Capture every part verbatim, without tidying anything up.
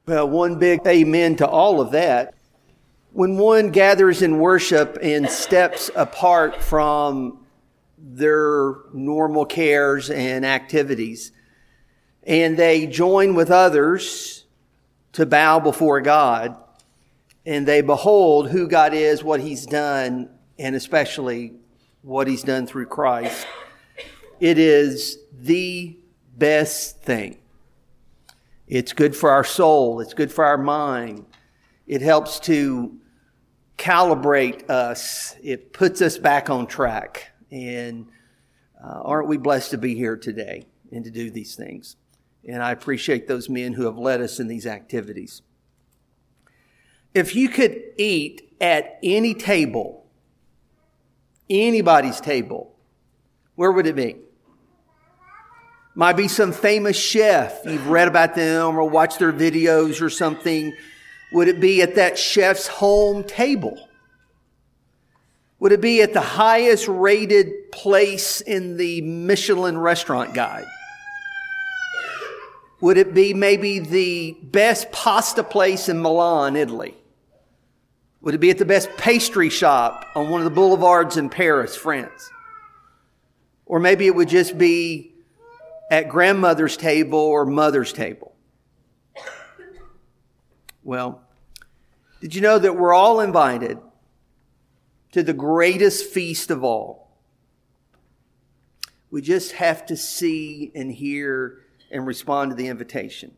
Well, one big amen to all of that. When one gathers in worship and steps apart from their normal cares and activities, and they join with others to bow before God, and they behold who God is, what He's done, and especially what He's done through Christ, it is the best thing. It's good for our soul. It's good for our mind. It helps to calibrate us. It puts us back on track. And uh, aren't we blessed to be here today and to do these things? And I appreciate those men who have led us in these activities. If you could eat at any table, anybody's table, where would it be? Might be some famous chef. You've read about them or watched their videos or something. Would it be at that chef's home table? Would it be at the highest rated place in the Michelin restaurant guide? Would it be maybe the best pasta place in Milan, Italy? Would it be at the best pastry shop on one of the boulevards in Paris, France? Or maybe it would just be at grandmother's table or mother's table. Well, did you know that we're all invited to the greatest feast of all? We just have to see and hear and respond to the invitation.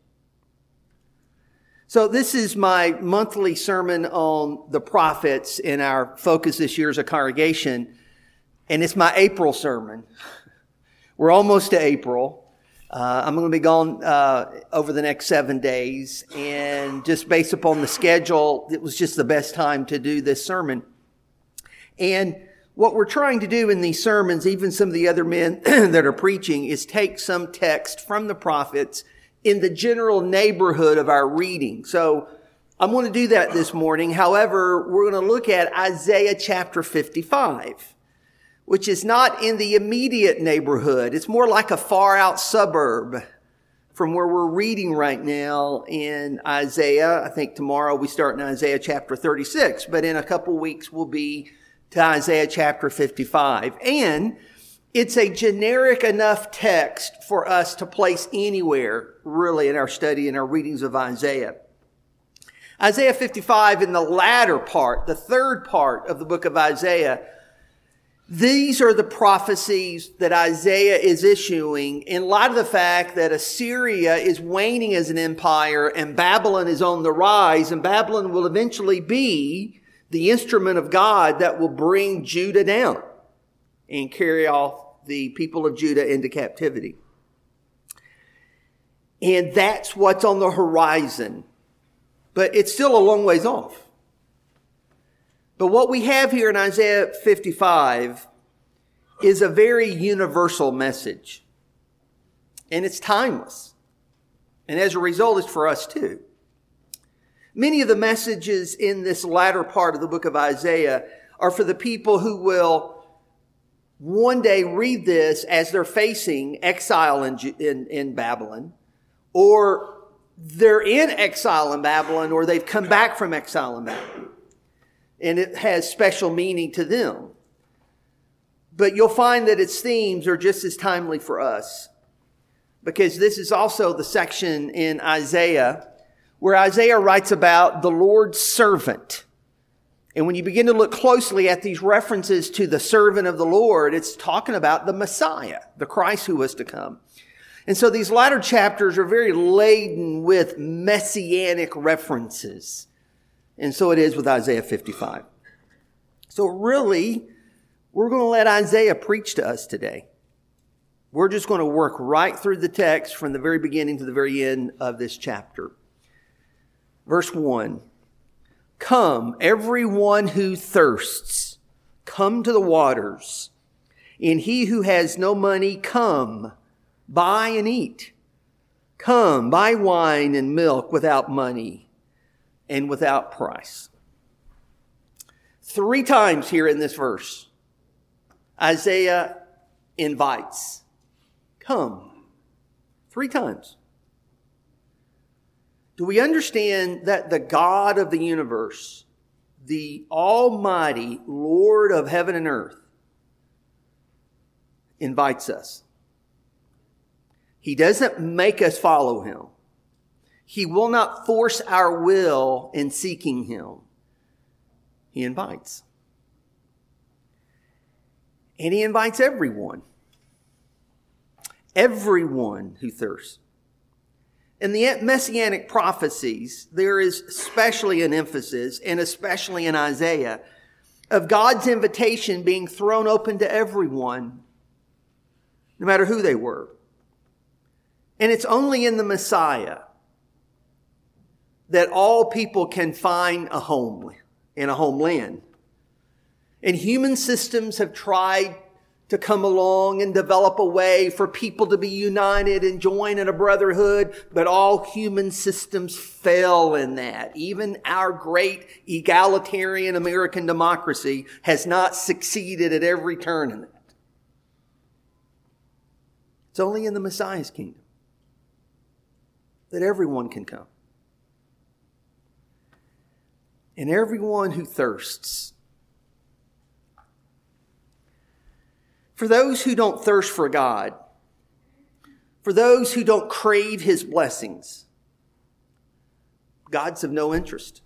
So this is my monthly sermon on the prophets in our focus this year as a congregation, and it's my April sermon. We're almost to April. Uh, I'm going to be gone uh, over the next seven days. And just based upon the schedule, it was just the best time to do this sermon. And what we're trying to do in these sermons, even some of the other men that are preaching, is take some text from the prophets in the general neighborhood of our reading. So I'm going to do that this morning. However, we're going to look at Isaiah chapter fifty-five. Which is not in the immediate neighborhood. It's more like a far out suburb from where we're reading right now in Isaiah. I think tomorrow we start in Isaiah chapter thirty-six, but in a couple weeks we'll be to Isaiah chapter fifty-five. And it's a generic enough text for us to place anywhere, really, in our study and our readings of Isaiah. Isaiah fifty-five, in the latter part, the third part of the book of Isaiah, these are the prophecies that Isaiah is issuing in light of the fact that Assyria is waning as an empire and Babylon is on the rise, and Babylon will eventually be the instrument of God that will bring Judah down and carry off the people of Judah into captivity. And that's what's on the horizon. But it's still a long ways off. But what we have here in Isaiah fifty-five is a very universal message. And it's timeless. And as a result, it's for us too. Many of the messages in this latter part of the book of Isaiah are for the people who will one day read this as they're facing exile in, in, in Babylon, or they're in exile in Babylon, or they've come back from exile in Babylon. And it has special meaning to them. But you'll find that its themes are just as timely for us. Because this is also the section in Isaiah where Isaiah writes about the Lord's servant. And when you begin to look closely at these references to the servant of the Lord, it's talking about the Messiah, the Christ who was to come. And so these latter chapters are very laden with messianic references. And so it is with Isaiah fifty-five. So really, we're going to let Isaiah preach to us today. We're just going to work right through the text from the very beginning to the very end of this chapter. Verse one. Come, everyone who thirsts, come to the waters. And he who has no money, come, buy and eat. Come, buy wine and milk without money and without price. Three times here in this verse, Isaiah invites, come. Three times. Do we understand that the God of the universe, the Almighty Lord of heaven and earth, invites us? He doesn't make us follow him. He will not force our will in seeking him. He invites. And he invites everyone. Everyone who thirsts. In the messianic prophecies, there is especially an emphasis, and especially in Isaiah, of God's invitation being thrown open to everyone, no matter who they were. And it's only in the Messiah that all people can find a home and a homeland. And human systems have tried to come along and develop a way for people to be united and join in a brotherhood, but all human systems fail in that. Even our great egalitarian American democracy has not succeeded at every turn in that. It's only in the Messiah's kingdom that everyone can come. And everyone who thirsts. For those who don't thirst for God, for those who don't crave his blessings, God's of no interest.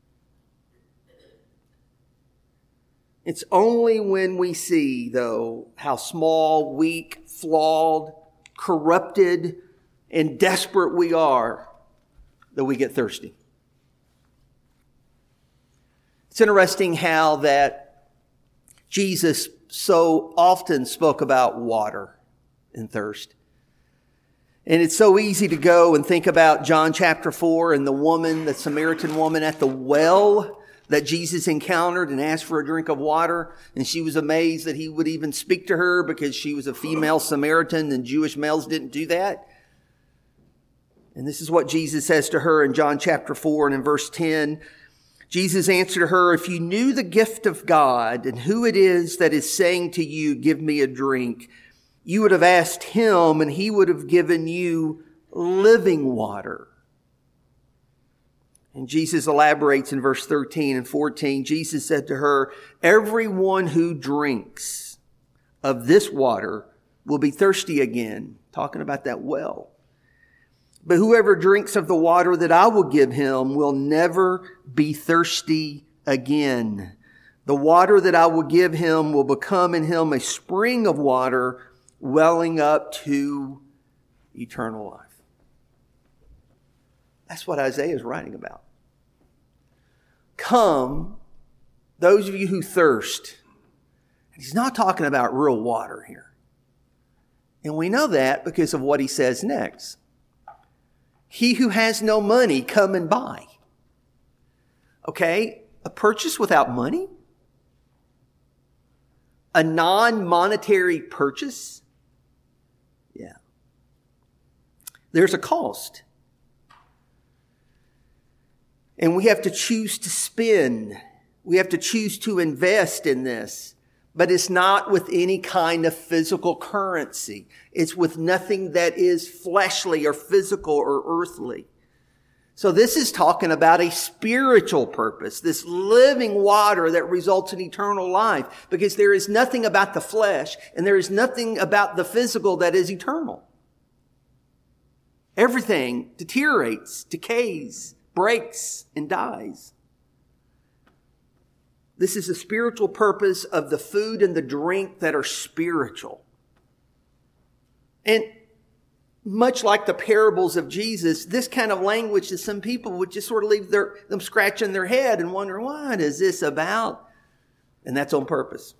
It's only when we see, though, how small, weak, flawed, corrupted, and desperate we are that we get thirsty. It's interesting how that Jesus so often spoke about water and thirst. And it's so easy to go and think about John chapter four and the woman, the Samaritan woman at the well that Jesus encountered and asked for a drink of water. And she was amazed that he would even speak to her because she was a female Samaritan and Jewish males didn't do that. And this is what Jesus says to her in John chapter four and in verse ten. Jesus answered her, "If you knew the gift of God and who it is that is saying to you, 'Give me a drink,' you would have asked him and he would have given you living water." And Jesus elaborates in verse thirteen and fourteen. Jesus said to her, "Everyone who drinks of this water will be thirsty again." Talking about that well. "But whoever drinks of the water that I will give him will never be thirsty again. The water that I will give him will become in him a spring of water welling up to eternal life." That's what Isaiah is writing about. Come, those of you who thirst. He's not talking about real water here. And we know that because of what he says next. "He who has no money, come and buy." Okay, a purchase without money? A non-monetary purchase? Yeah. There's a cost. And we have to choose to spend. We have to choose to invest in this. But it's not with any kind of physical currency. It's with nothing that is fleshly or physical or earthly. So this is talking about a spiritual purpose, this living water that results in eternal life, because there is nothing about the flesh and there is nothing about the physical that is eternal. Everything deteriorates, decays, breaks, and dies. This is the spiritual purpose of the food and the drink that are spiritual. And much like the parables of Jesus, this kind of language to some people would just sort of leave their, them scratching their head and wondering, what is this about? And that's on purpose.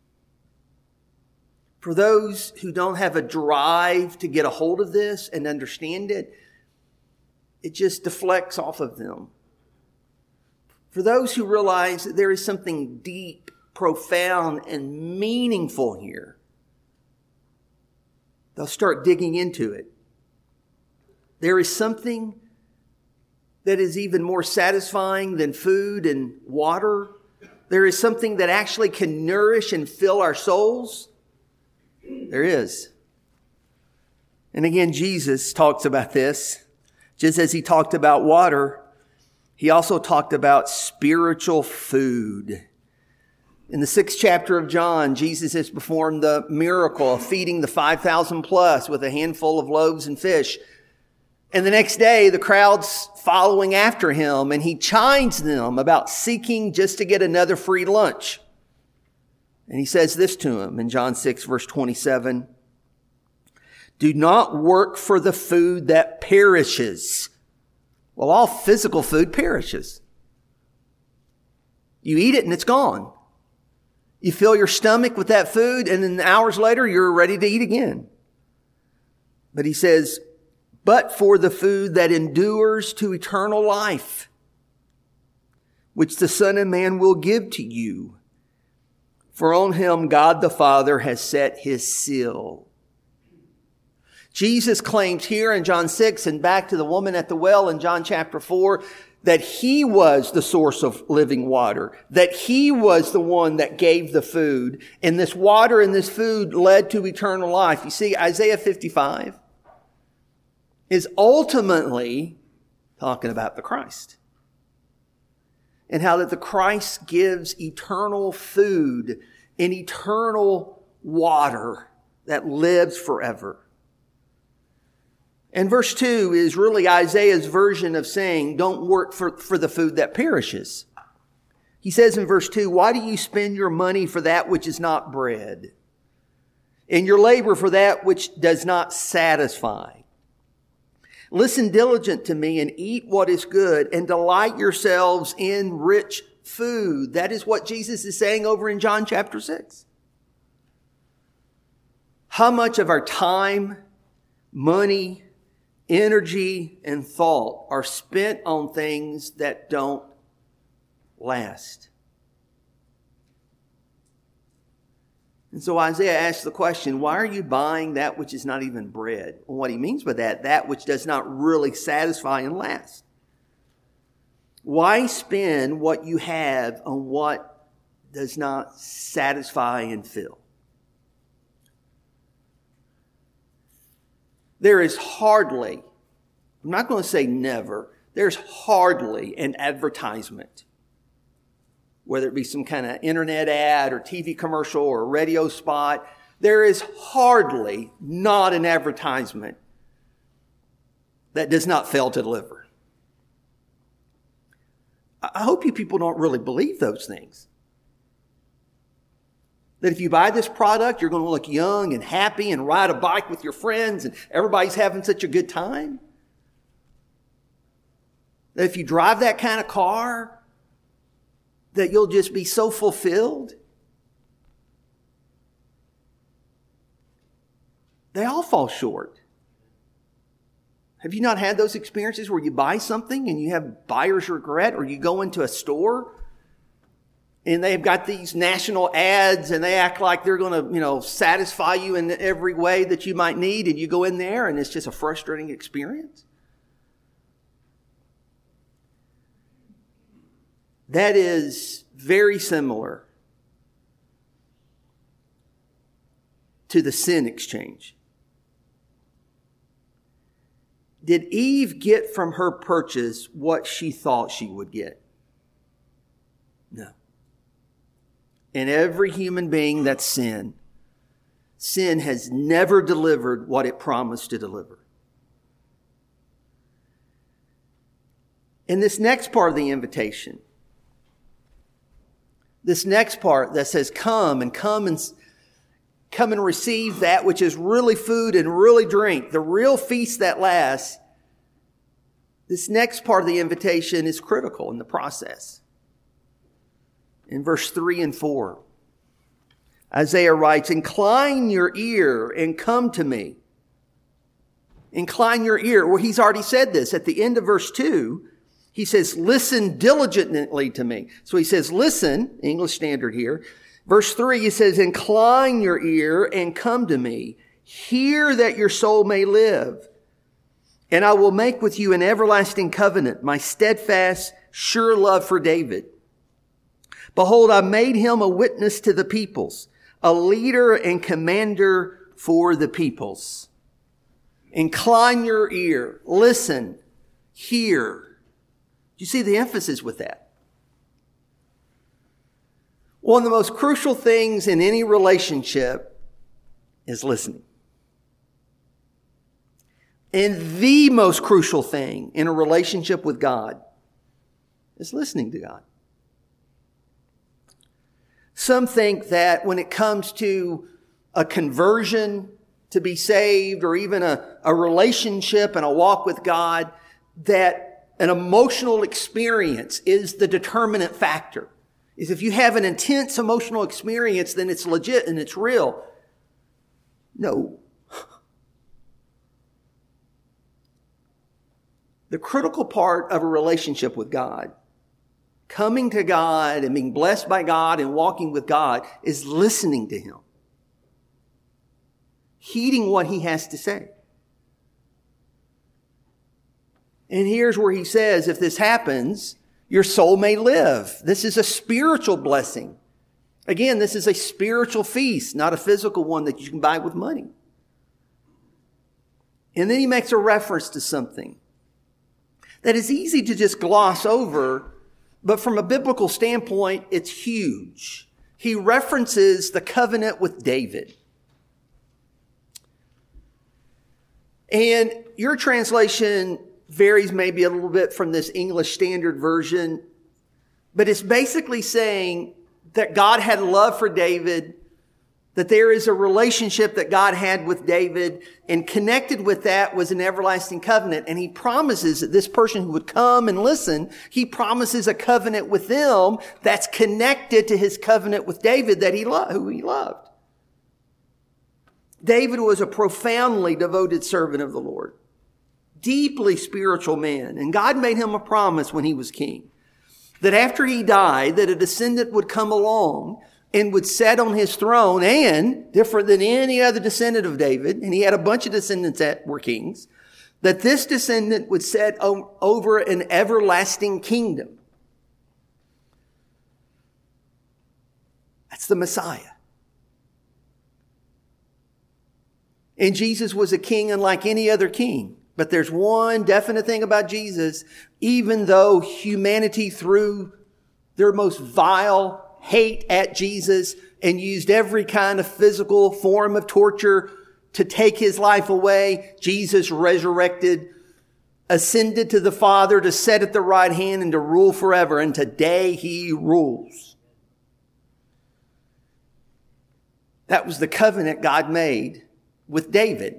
For those who don't have a drive to get a hold of this and understand it, it just deflects off of them. For those who realize that there is something deep, profound, and meaningful here, they'll start digging into it. There is something that is even more satisfying than food and water. There is something that actually can nourish and fill our souls. There is. And again, Jesus talks about this. Just as he talked about water, he also talked about spiritual food. In the sixth chapter of John, Jesus has performed the miracle of feeding the five thousand plus with a handful of loaves and fish. And the next day, the crowd's following after him, and he chides them about seeking just to get another free lunch. And he says this to him in John six, verse twenty-seven. Do not work for the food that perishes. Well, all physical food perishes. You eat it and it's gone. You fill your stomach with that food, and then hours later, you're ready to eat again. But he says, but for the food that endures to eternal life, which the Son of Man will give to you. For on him God the Father has set his seal. Jesus claims here in John six and back to the woman at the well in John chapter four that he was the source of living water, that he was the one that gave the food, and this water and this food led to eternal life. You see, Isaiah fifty-five is ultimately talking about the Christ and how that the Christ gives eternal food and eternal water that lives forever. And verse two is really Isaiah's version of saying, don't work for, for the food that perishes. He says in verse two, why do you spend your money for that which is not bread, and your labor for that which does not satisfy? Listen diligent to me and eat what is good, and delight yourselves in rich food. That is what Jesus is saying over in John chapter six. How much of our time, money, energy, and thought are spent on things that don't last? And so Isaiah asks the question, why are you buying that which is not even bread? And what he means by that, that which does not really satisfy and last. Why spend what you have on what does not satisfy and fill? There is hardly, I'm not going to say never, there's hardly an advertisement, whether it be some kind of internet ad or T V commercial or radio spot, there is hardly not an advertisement that does not fail to deliver. I hope you people don't really believe those things. That if you buy this product, you're going to look young and happy and ride a bike with your friends and everybody's having such a good time. That if you drive that kind of car, that you'll just be so fulfilled. They all fall short. Have you not had those experiences where you buy something and you have buyer's regret, or you go into a store and they've got these national ads and they act like they're going to, you know, satisfy you in every way that you might need, and you go in there and it's just a frustrating experience? That is very similar to the sin exchange. Did Eve get from her purchase what she thought she would get? No. And every human being that's sin, sin has never delivered what it promised to deliver. In this next part of the invitation, this next part that says, come and come and come and receive that which is really food and really drink, the real feast that lasts. This next part of the invitation is critical in the process. In verse three and four, Isaiah writes, incline your ear and come to me. Incline your ear. Well, he's already said this at the end of verse two. He says, listen diligently to me. So he says, listen, English Standard here. Verse three, he says, incline your ear and come to me. Hear that your soul may live. And I will make with you an everlasting covenant, my steadfast, sure love for David. Behold, I made him a witness to the peoples, a leader and commander for the peoples. Incline your ear. Listen. hear. You see the emphasis with that. One of the most crucial things in any relationship is listening. And the most crucial thing in a relationship with God is listening to God. Some think that when it comes to a conversion to be saved, or even a, a relationship and a walk with God, that an emotional experience is the determinant factor. Is if you have an intense emotional experience, then it's legit and it's real. No. The critical part of a relationship with God, coming to God and being blessed by God and walking with God, is listening to Him. Heeding what He has to say. And here's where He says, if this happens, your soul may live. This is a spiritual blessing. Again, this is a spiritual feast, not a physical one that you can buy with money. And then He makes a reference to something that is easy to just gloss over, but from a biblical standpoint, it's huge. He references the covenant with David. And your translation varies maybe a little bit from this English Standard Version, but it's basically saying that God had love for David, that there is a relationship that God had with David, and connected with that was an everlasting covenant. And He promises that this person who would come and listen, He promises a covenant with them that's connected to His covenant with David that he loved, who He loved. David was a profoundly devoted servant of the Lord, deeply spiritual man. And God made him a promise when he was king, that after he died, that a descendant would come along and would sit on his throne, and different than any other descendant of David, and he had a bunch of descendants that were kings, that this descendant would set over an everlasting kingdom. That's the Messiah. And Jesus was a king unlike any other king. But there's one definite thing about Jesus. Even though humanity threw their most vile hate at Jesus and used every kind of physical form of torture to take His life away, Jesus resurrected, ascended to the Father to sit at the right hand and to rule forever. And today He rules. That was the covenant God made with David.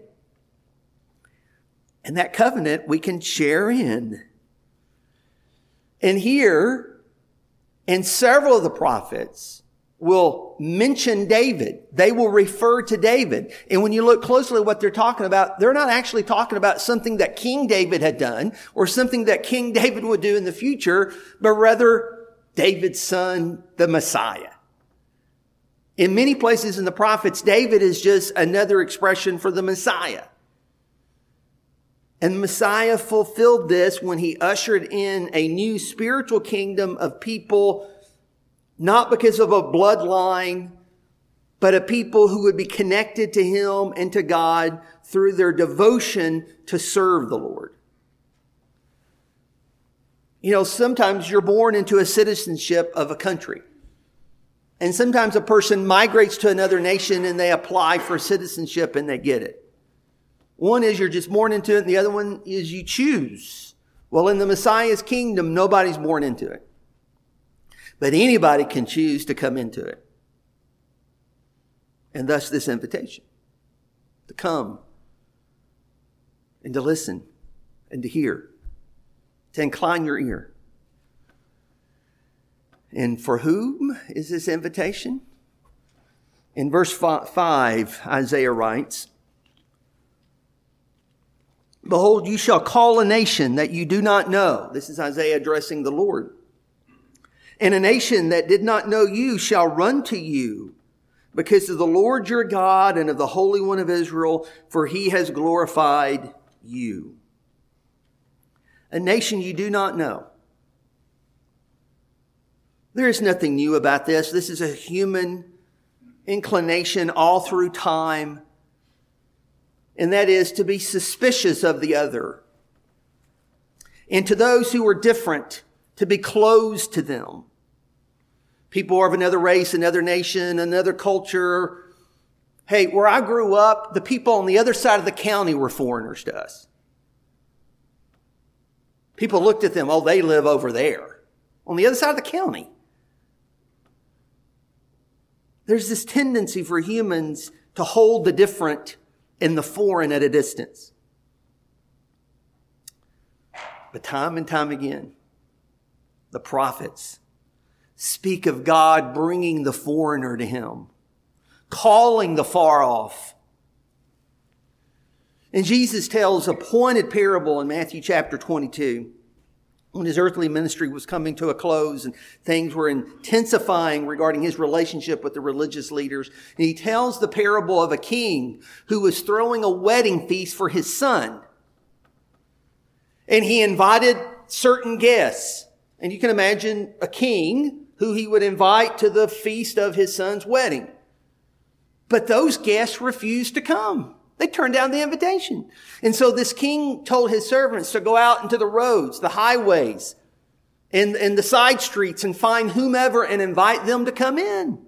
And that covenant we can share in. And here, and several of the prophets will mention David. They will refer to David. And when you look closely at what they're talking about, they're not actually talking about something that King David had done or something that King David would do in the future, but rather David's son, the Messiah. In many places in the prophets, David is just another expression for the Messiah. And Messiah fulfilled this when He ushered in a new spiritual kingdom of people, not because of a bloodline, but a people who would be connected to Him and to God through their devotion to serve the Lord. You know, sometimes you're born into a citizenship of a country. And sometimes a person migrates to another nation and they apply for citizenship and they get it. One is you're just born into it, and the other one is you choose. Well, in the Messiah's kingdom, nobody's born into it. But anybody can choose to come into it. And thus this invitation to come and to listen and to hear, to incline your ear. And for whom is this invitation? In verse five, Isaiah writes, "Behold, you shall call a nation that you do not know." This is Isaiah addressing the Lord. "And a nation that did not know you shall run to you because of the Lord your God and of the Holy One of Israel, for He has glorified you." A nation you do not know. There is nothing new about this. This is a human inclination all through time. And that is to be suspicious of the other. And to those who were different, to be closed to them. People of another race, another nation, another culture. Hey, where I grew up, the people on the other side of the county were foreigners to us. People looked at them, oh, they live over there, on the other side of the county. There's this tendency for humans to hold the different and the foreign at a distance. But time and time again, the prophets speak of God bringing the foreigner to him, calling the far off. And Jesus tells a pointed parable in Matthew chapter twenty-two when his earthly ministry was coming to a close and things were intensifying regarding his relationship with the religious leaders. And he tells the parable of a king who was throwing a wedding feast for his son. And he invited certain guests. And you can imagine a king who he would invite to the feast of his son's wedding. But those guests refused to come. They turned down the invitation. And so this king told his servants to go out into the roads, the highways, and, and the side streets and find whomever and invite them to come in.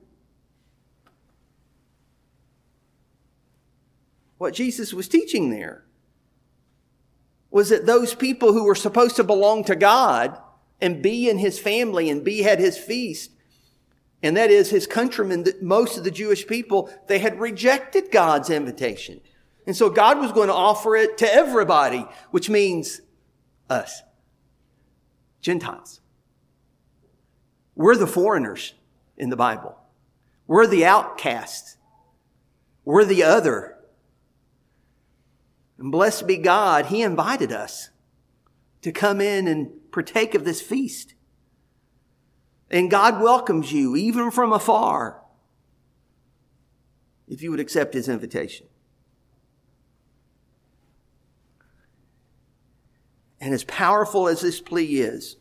What Jesus was teaching there was that those people who were supposed to belong to God and be in his family and be at his feast, and that is his countrymen, most of the Jewish people, they had rejected God's invitation. And so God was going to offer it to everybody, which means us, Gentiles. We're the foreigners in the Bible. We're the outcasts. We're the other. And blessed be God, he invited us to come in and partake of this feast. And God welcomes you, even from afar, if you would accept his invitation. And as powerful as this plea is,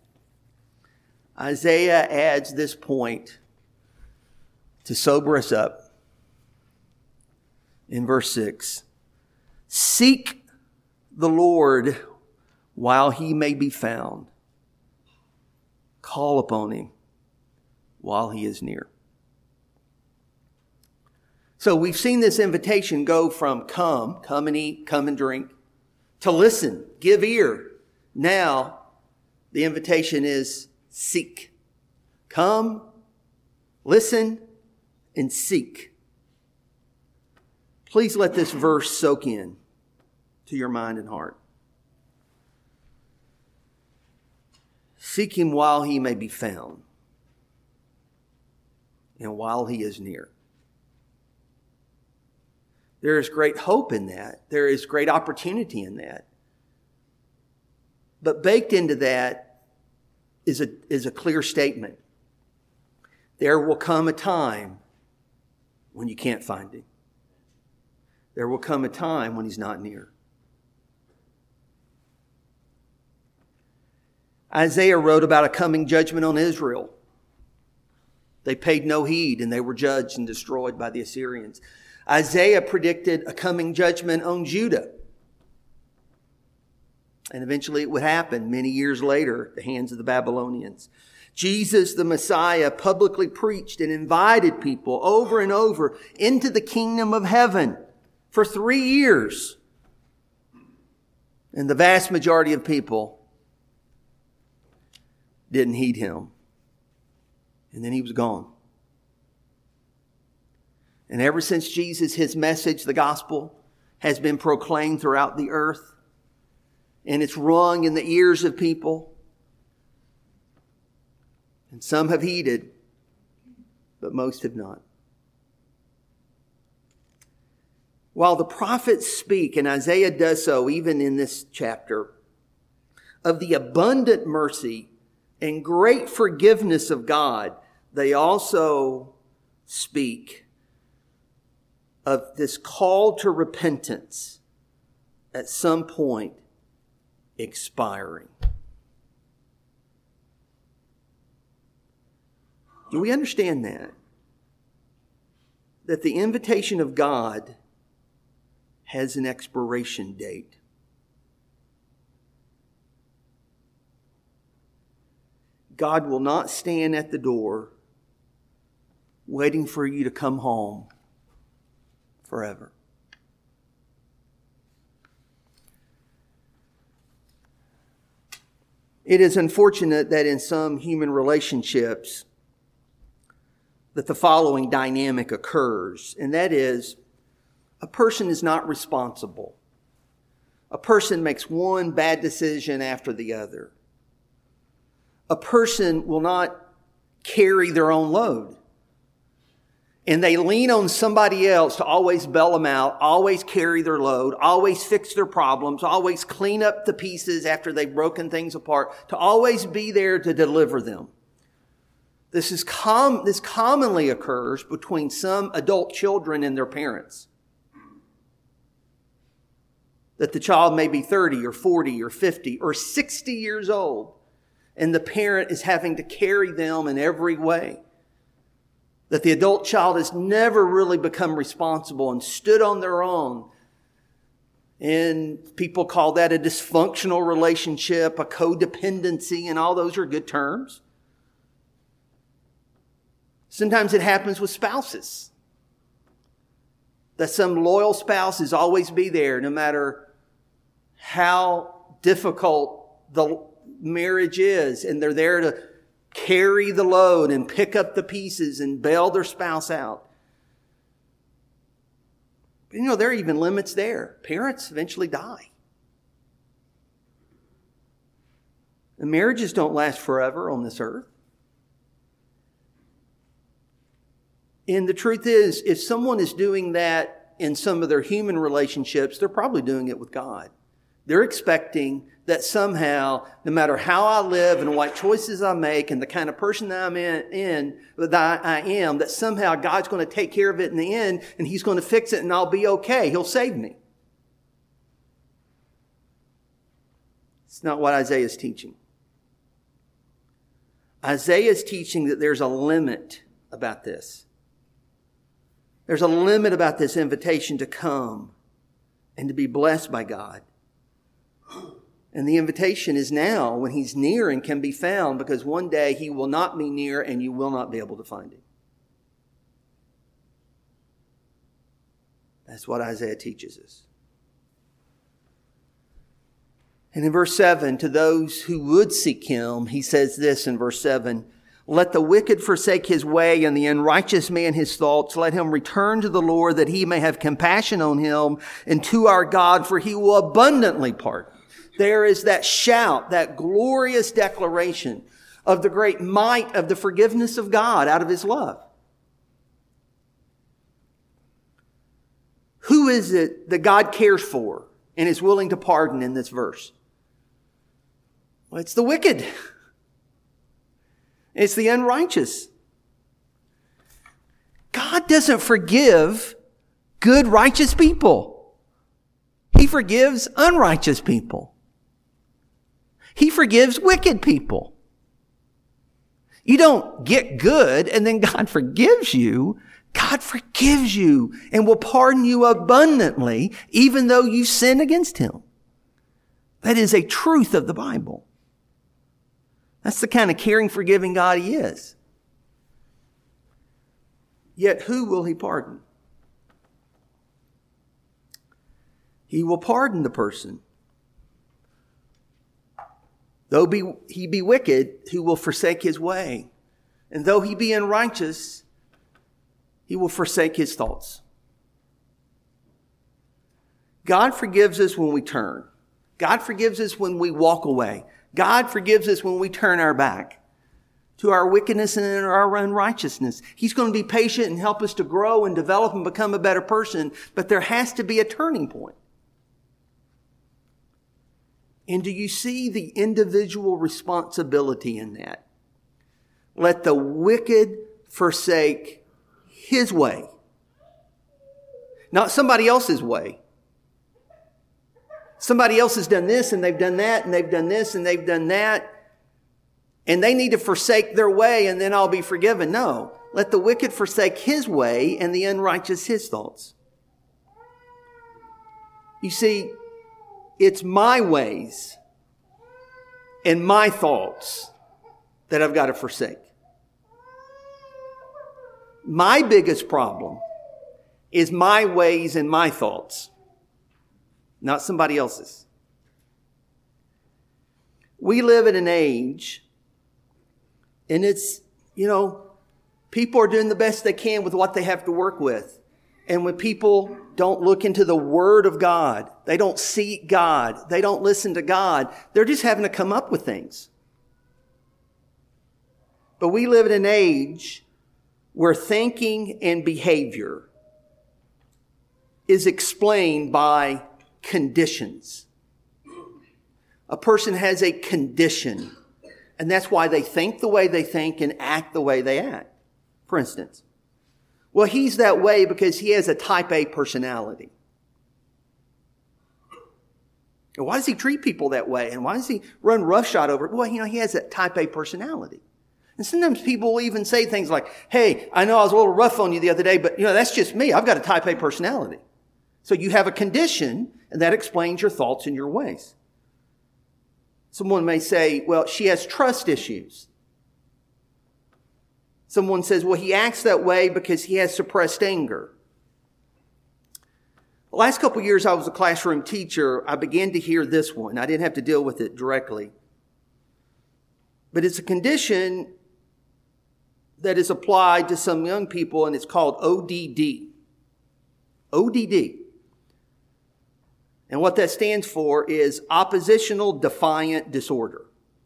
Isaiah adds this point to sober us up. In verse six, seek the Lord while he may be found. Call upon him while he is near. So we've seen this invitation go from come, come and eat, come and drink, to listen, give ear. Now, the invitation is seek. Come, listen, and seek. Please let this verse soak in to your mind and heart. Seek him while he may be found and while he is near. There is great hope in that. There is great opportunity in that. But baked into that is a, is a clear statement. There will come a time when you can't find him. There will come a time when he's not near. Isaiah wrote about a coming judgment on Israel. They paid no heed and they were judged and destroyed by the Assyrians. Isaiah predicted a coming judgment on Judah. And eventually it would happen many years later at the hands of the Babylonians. Jesus, the Messiah, publicly preached and invited people over and over into the kingdom of heaven for three years. And the vast majority of people didn't heed him. And then he was gone. And ever since Jesus, his message, the gospel, has been proclaimed throughout the earth, and it's rung in the ears of people, and some have heeded, but most have not. While the prophets speak, and Isaiah does so even in this chapter, of the abundant mercy and great forgiveness of God, they also speak of this call to repentance at some point expiring. Do we understand that? That the invitation of God has an expiration date. God will not stand at the door waiting for you to come home forever. It is unfortunate that in some human relationships that the following dynamic occurs, and that is a person is not responsible. A person makes one bad decision after the other. A person will not carry their own load. And they lean on somebody else to always bail them out, always carry their load, always fix their problems, always clean up the pieces after they've broken things apart, to always be there to deliver them. This is com- this commonly occurs between some adult children and their parents. That the child may be thirty or forty or fifty or sixty years old, and the parent is having to carry them in every way. That the adult child has never really become responsible and stood on their own. And people call that a dysfunctional relationship, a codependency, and all those are good terms. Sometimes it happens with spouses. That some loyal spouse is always be there no matter how difficult the marriage is. And they're there to carry the load and pick up the pieces and bail their spouse out. But you know, there are even limits there. Parents eventually die. And marriages don't last forever on this earth. And the truth is, if someone is doing that in some of their human relationships, they're probably doing it with God. They're expecting that somehow, no matter how I live and what choices I make and the kind of person that I'm in, in that I am, that somehow God's going to take care of it in the end and He's going to fix it and I'll be okay. He'll save me. It's not what Isaiah is teaching. Isaiah is teaching that there's a limit about this. There's a limit about this invitation to come and to be blessed by God. And the invitation is now when He's near and can be found, because one day He will not be near and you will not be able to find Him. That's what Isaiah teaches us. And in verse seven, to those who would seek Him, he says this in verse seven, let the wicked forsake his way and the unrighteous man his thoughts. Let him return to the Lord that He may have compassion on him, and to our God, for He will abundantly pardon. There is that shout, that glorious declaration of the great might of the forgiveness of God out of His love. Who is it that God cares for and is willing to pardon in this verse? Well, it's the wicked. It's the unrighteous. God doesn't forgive good, righteous people. He forgives unrighteous people. He forgives wicked people. You don't get good and then God forgives you. God forgives you and will pardon you abundantly, even though you sin against Him. That is a truth of the Bible. That's the kind of caring, forgiving God He is. Yet who will He pardon? He will pardon the person. Though be, he be wicked, who will forsake his way. And though he be unrighteous, he will forsake his thoughts. God forgives us when we turn. God forgives us when we walk away. God forgives us when we turn our back to our wickedness and our unrighteousness. He's going to be patient and help us to grow and develop and become a better person. But there has to be a turning point. And do you see the individual responsibility in that? Let the wicked forsake his way, not somebody else's way. Somebody else has done this and they've done that and they've done this and they've done that. And they need to forsake their way and then I'll be forgiven. No, let the wicked forsake his way and the unrighteous his thoughts. You see, it's my ways and my thoughts that I've got to forsake. My biggest problem is my ways and my thoughts, not somebody else's. We live in an age, and it's, you know, people are doing the best they can with what they have to work with. And when people don't look into the Word of God, they don't seek God, they don't listen to God, they're just having to come up with things. But we live in an age where thinking and behavior is explained by conditions. A person has a condition, and that's why they think the way they think and act the way they act. For instance, well, he's that way because he has a type A personality. And why does he treat people that way? And why does he run roughshod over it? Well, you know, he has a type A personality. And sometimes people will even say things like, hey, I know I was a little rough on you the other day, but you know, that's just me. I've got a type A personality. So you have a condition, and that explains your thoughts and your ways. Someone may say, well, she has trust issues. Someone says, well, he acts that way because he has suppressed anger. The last couple of years I was a classroom teacher, I began to hear this one. I didn't have to deal with it directly. But it's a condition that is applied to some young people, and it's called O D D. O D D. And what that stands for is oppositional defiant disorder.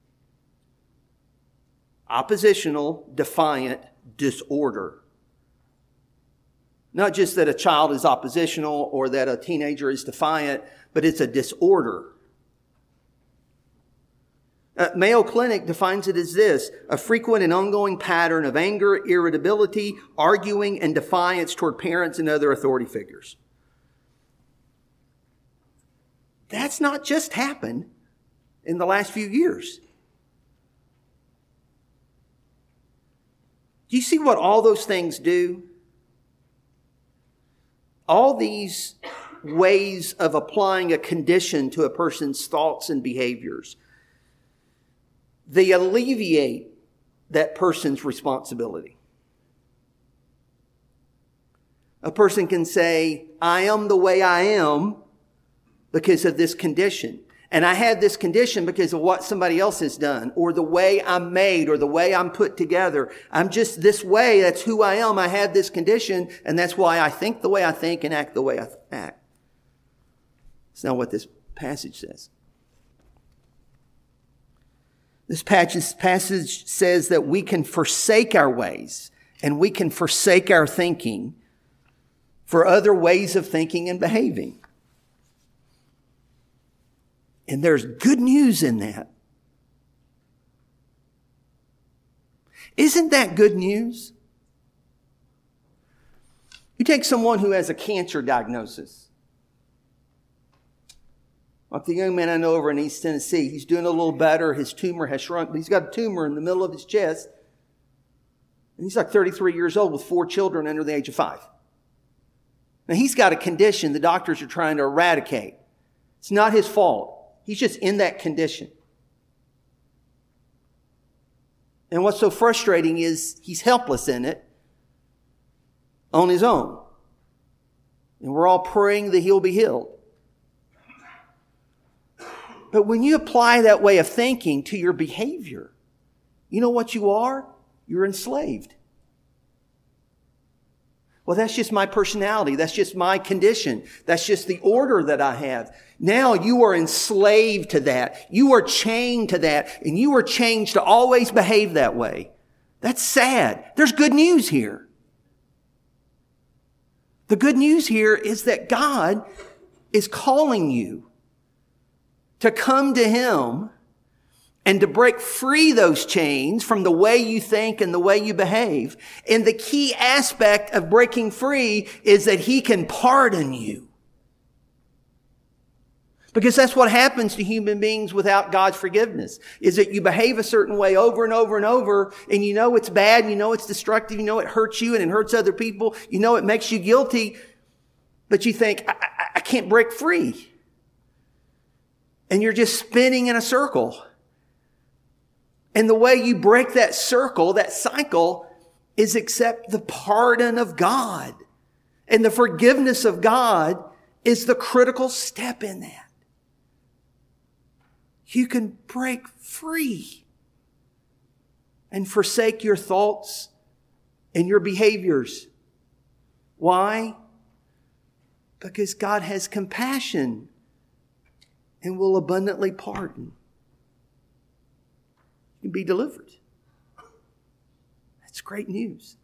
Oppositional defiant disorder. Not just that a child is oppositional or that a teenager is defiant, but it's a disorder. Uh, Mayo Clinic defines it as this: a frequent and ongoing pattern of anger, irritability, arguing, and defiance toward parents and other authority figures. That's not just happened in the last few years. Do you see what all those things do? All these ways of applying a condition to a person's thoughts and behaviors, they alleviate that person's responsibility. A person can say, I am the way I am because of this condition. And I have this condition because of what somebody else has done, or the way I'm made, or the way I'm put together. I'm just this way. That's who I am. I have this condition, and that's why I think the way I think and act the way I act. It's not what this passage says. This passage says that we can forsake our ways, and we can forsake our thinking for other ways of thinking and behaving. And there's good news in that. Isn't that good news? You take someone who has a cancer diagnosis. Like the young man I know over in East Tennessee, he's doing a little better. His tumor has shrunk, but he's got a tumor in the middle of his chest. And he's like thirty-three years old with four children under the age of five. Now he's got a condition the doctors are trying to eradicate. It's not his fault. He's just in that condition. And what's so frustrating is he's helpless in it on his own. And we're all praying that he'll be healed. But when you apply that way of thinking to your behavior, you know what you are? You're enslaved. Well, that's just my personality. That's just my condition. That's just the order that I have. Now you are enslaved to that. You are chained to that. And you are changed to always behave that way. That's sad. There's good news here. The good news here is that God is calling you to come to Him and to break free those chains from the way you think and the way you behave. And the key aspect of breaking free is that He can pardon you. Because that's what happens to human beings without God's forgiveness, is that you behave a certain way over and over and over, and you know it's bad, and you know it's destructive, you know it hurts you and it hurts other people, you know it makes you guilty, but you think, I, I, I can't break free. And you're just spinning in a circle. And the way you break that circle, that cycle, is accept the pardon of God. And the forgiveness of God is the critical step in that. You can break free and forsake your thoughts and your behaviors. Why? Because God has compassion and will abundantly pardon. You can be delivered. That's great news.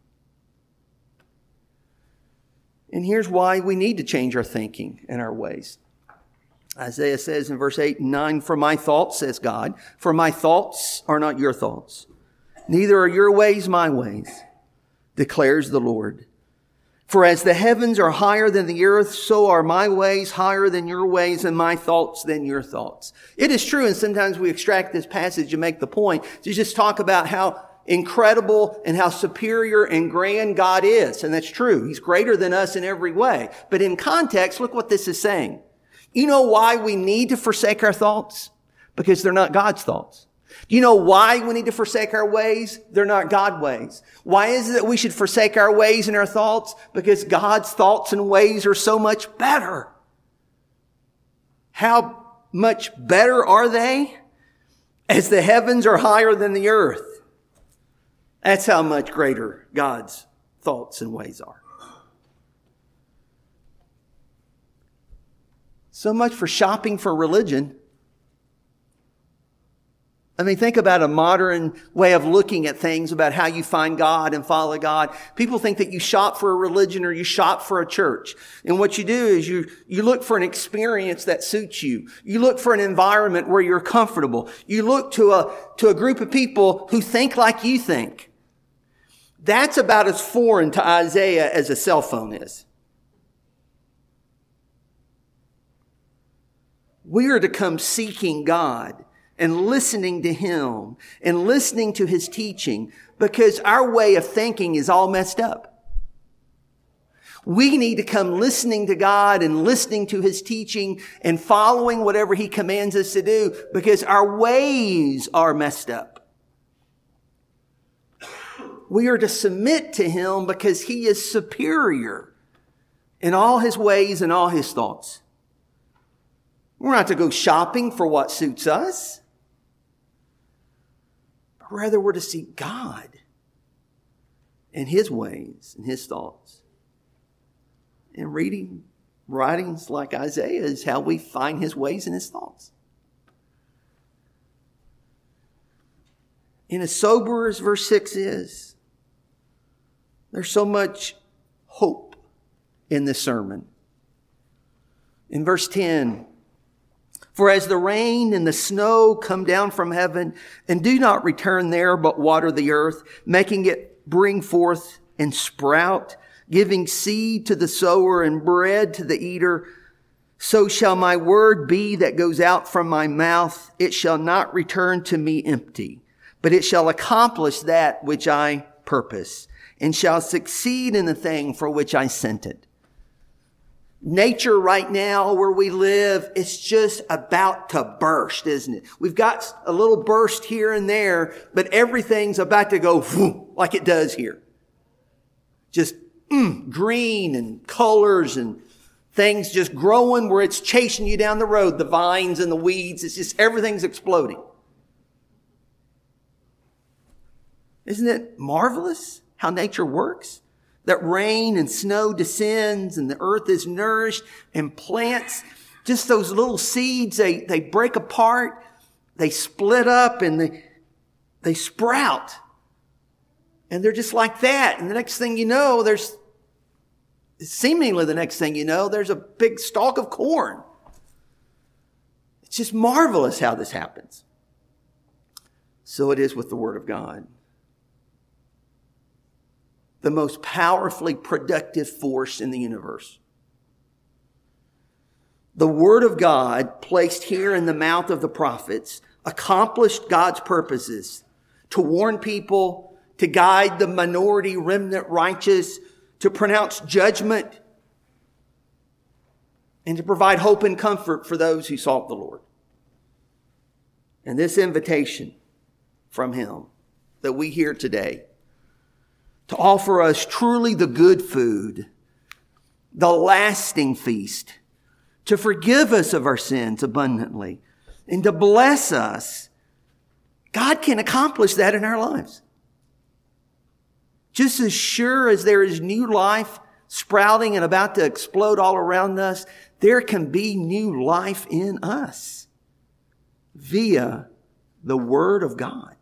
And here's why we need to change our thinking and our ways. Isaiah says in verse eight and nine, "For my thoughts," says God, "for my thoughts are not your thoughts, neither are your ways my ways, declares the Lord. For as the heavens are higher than the earth, so are my ways higher than your ways, and my thoughts than your thoughts." It is true, and sometimes we extract this passage and make the point to just talk about how incredible and how superior and grand God is. And that's true. He's greater than us in every way. But in context, look what this is saying. You know why we need to forsake our thoughts? Because they're not God's thoughts. Do you know why we need to forsake our ways? They're not God's ways. Why is it that we should forsake our ways and our thoughts? Because God's thoughts and ways are so much better. How much better are they? As the heavens are higher than the earth. That's how much greater God's thoughts and ways are. So much for shopping for religion. I mean, think about a modern way of looking at things, about how you find God and follow God. People think that you shop for a religion or you shop for a church. And what you do is you, you look for an experience that suits you. You look for an environment where you're comfortable. You look to a, to a group of people who think like you think. That's about as foreign to Isaiah as a cell phone is. We are to come seeking God and listening to Him and listening to His teaching, because our way of thinking is all messed up. We need to come listening to God and listening to His teaching and following whatever He commands us to do, because our ways are messed up. We are to submit to Him because He is superior in all His ways and all His thoughts. We're not to go shopping for what suits us. But rather we're to seek God and His ways and His thoughts. And reading writings like Isaiah is how we find His ways and His thoughts. And as sober as verse six is, there's so much hope in this sermon. In verse ten, "For as the rain and the snow come down from heaven and do not return there, but water the earth, making it bring forth and sprout, giving seed to the sower and bread to the eater, so shall my word be that goes out from my mouth. It shall not return to me empty, but it shall accomplish that which I purpose, and shall succeed in the thing for which I sent it." Nature right now where we live, it's just about to burst, isn't it? We've got a little burst here and there, but everything's about to go whoom, like it does here. Just mm, green and colors and things just growing where it's chasing you down the road. The vines and the weeds, it's just everything's exploding. Isn't it marvelous how nature works? That rain and snow descends and the earth is nourished, and plants, just those little seeds, they, they break apart, they split up, and they, they sprout. And they're just like that. And the next thing you know, there's, seemingly the next thing you know, there's a big stalk of corn. It's just marvelous how this happens. So it is with the Word of God. The most powerfully productive force in the universe. The Word of God, placed here in the mouth of the prophets, accomplished God's purposes to warn people, to guide the minority remnant righteous, to pronounce judgment, and to provide hope and comfort for those who sought the Lord. And this invitation from him that we hear today, to offer us truly the good food, the lasting feast, to forgive us of our sins abundantly, and to bless us. God can accomplish that in our lives. Just as sure as there is new life sprouting and about to explode all around us, there can be new life in us via the Word of God.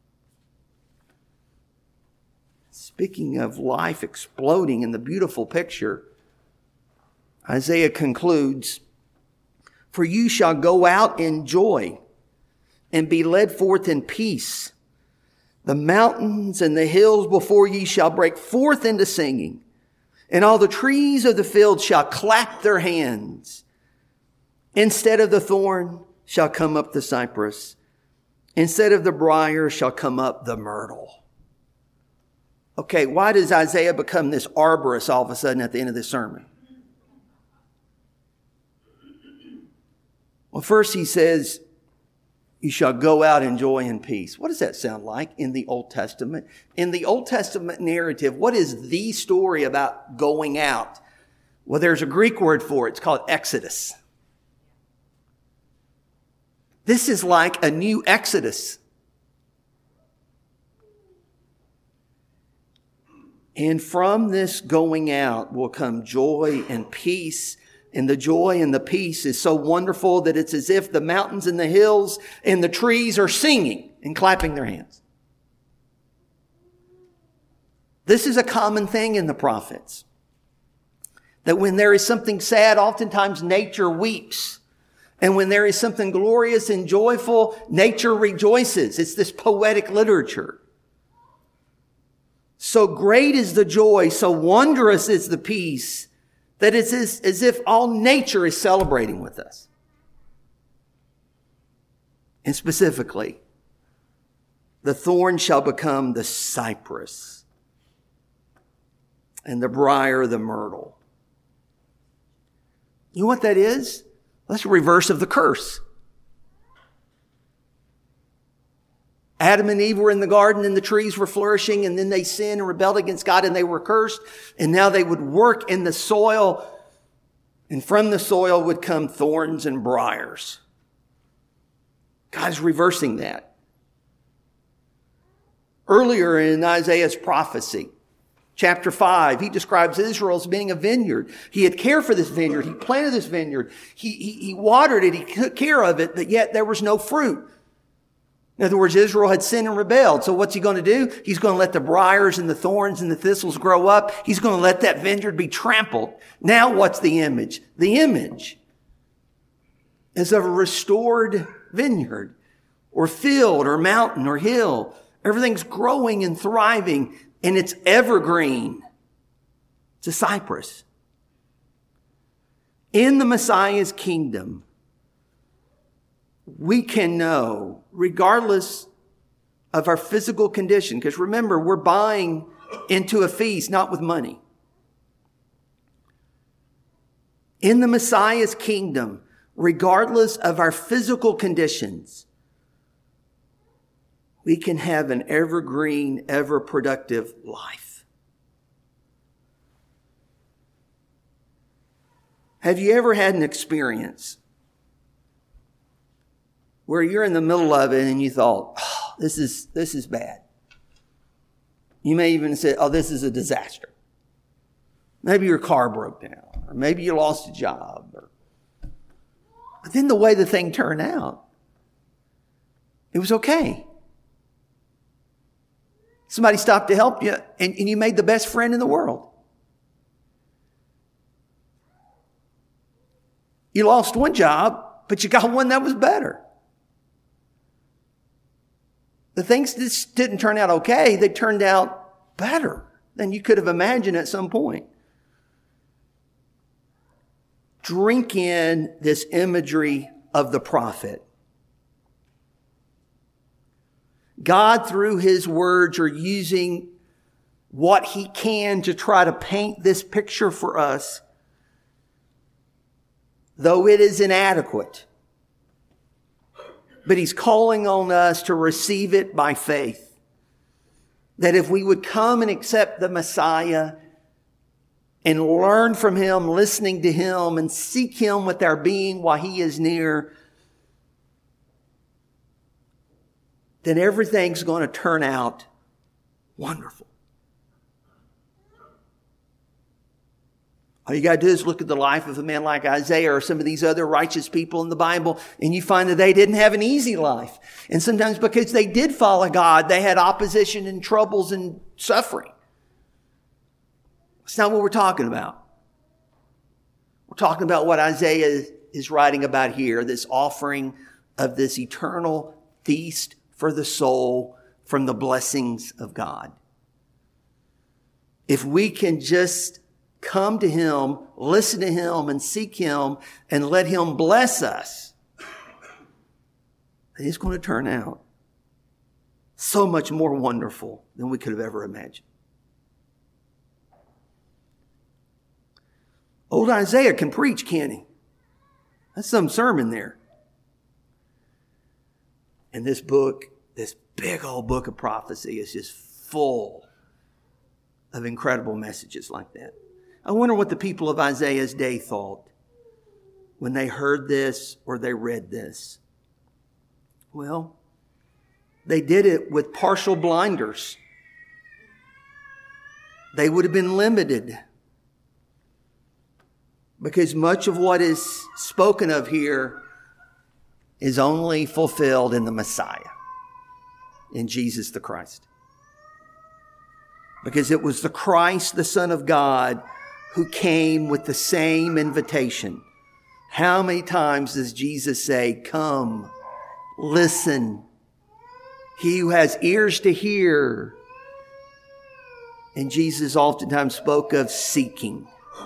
Speaking of life exploding in the beautiful picture, Isaiah concludes, "For you shall go out in joy and be led forth in peace. The mountains and the hills before ye shall break forth into singing, and all the trees of the field shall clap their hands. Instead of the thorn shall come up the cypress. Instead of the briar shall come up the myrtle." Okay, why does Isaiah become this arborist all of a sudden at the end of this sermon? Well, first he says, you shall go out in joy and peace. What does that sound like in the Old Testament? In the Old Testament narrative, what is the story about going out? Well, there's a Greek word for it. It's called Exodus. This is like a new Exodus. And from this going out will come joy and peace. And the joy and the peace is so wonderful that it's as if the mountains and the hills and the trees are singing and clapping their hands. This is a common thing in the prophets. That when there is something sad, oftentimes nature weeps. And when there is something glorious and joyful, nature rejoices. It's this poetic literature. So great is the joy, so wondrous is the peace, that it's as, as if all nature is celebrating with us. And specifically, the thorn shall become the cypress, and the briar the myrtle. You know what that is? That's the reverse of the curse. Adam and Eve were in the garden and the trees were flourishing, and then they sinned and rebelled against God and they were cursed. And now they would work in the soil, and from the soil would come thorns and briars. God's reversing that. Earlier in Isaiah's prophecy, chapter five, he describes Israel as being a vineyard. He had care for this vineyard. He planted this vineyard. He, he, he watered it. He took care of it, but yet there was no fruit. In other words, Israel had sinned and rebelled. So what's he going to do? He's going to let the briars and the thorns and the thistles grow up. He's going to let that vineyard be trampled. Now what's the image? The image is of a restored vineyard or field or mountain or hill. Everything's growing and thriving, and it's evergreen. It's a cypress. In the Messiah's kingdom, we can know, regardless of our physical condition, because remember, we're buying into a feast, not with money. In the Messiah's kingdom, regardless of our physical conditions, we can have an evergreen, ever-productive life. Have you ever had an experience where you're in the middle of it and you thought, oh, this is, this is bad? You may even say, oh, this is a disaster. Maybe your car broke down, or maybe you lost a job. Or... But then the way the thing turned out, it was okay. Somebody stopped to help you, and, and you made the best friend in the world. You lost one job, but you got one that was better. The things just didn't turn out okay. They turned out better than you could have imagined at some point. Drink in this imagery of the prophet. God, through his words, are using what he can to try to paint this picture for us, though it is inadequate. But He's calling on us to receive it by faith. That if we would come and accept the Messiah and learn from Him, listening to Him, and seek Him with our being while He is near, then everything's going to turn out wonderful. All you got to do is look at the life of a man like Isaiah or some of these other righteous people in the Bible, and you find that they didn't have an easy life. And sometimes because they did follow God, they had opposition and troubles and suffering. That's not what we're talking about. We're talking about what Isaiah is writing about here, this offering of this eternal feast for the soul from the blessings of God. If we can just come to Him, listen to Him, and seek Him, and let Him bless us, it's going to turn out so much more wonderful than we could have ever imagined. Old Isaiah can preach, can't he? That's some sermon there. And this book, this big old book of prophecy, is just full of incredible messages like that. I wonder what the people of Isaiah's day thought when they heard this or they read this. Well, they did it with partial blinders. They would have been limited, because much of what is spoken of here is only fulfilled in the Messiah, in Jesus the Christ. Because it was the Christ, the Son of God, who came with the same invitation. How many times does Jesus say, "Come, listen"? He who has ears to hear. And Jesus oftentimes spoke of seeking.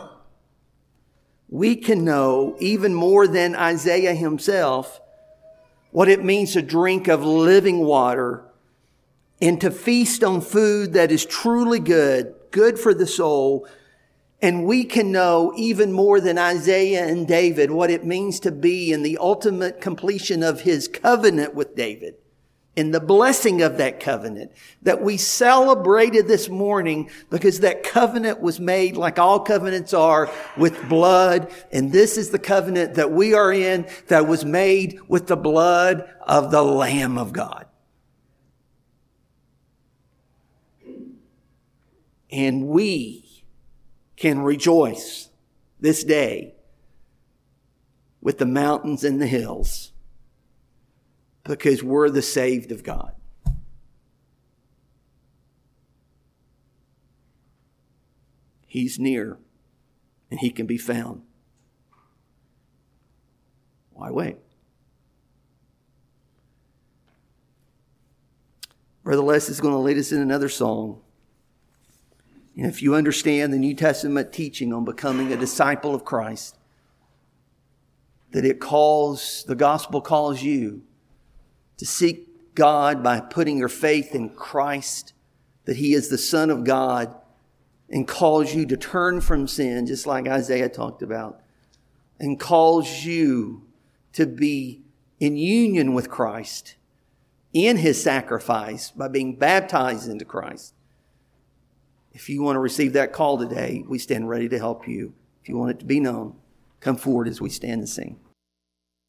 We can know, even more than Isaiah himself, what it means to drink of living water and to feast on food that is truly good, good for the soul. And we can know even more than Isaiah and David what it means to be in the ultimate completion of His covenant with David, in the blessing of that covenant that we celebrated this morning, because that covenant was made, like all covenants are, with blood. And this is the covenant that we are in, that was made with the blood of the Lamb of God. And we can rejoice this day with the mountains and the hills, because we're the saved of God. He's near and He can be found. Why wait? Brother Les is going to lead us in another song. And if you understand the New Testament teaching on becoming a disciple of Christ, that it calls, the gospel calls you to seek God by putting your faith in Christ, that He is the Son of God, and calls you to turn from sin, just like Isaiah talked about, and calls you to be in union with Christ in His sacrifice by being baptized into Christ. If you want to receive that call today, we stand ready to help you. If you want it to be known, come forward as we stand and sing.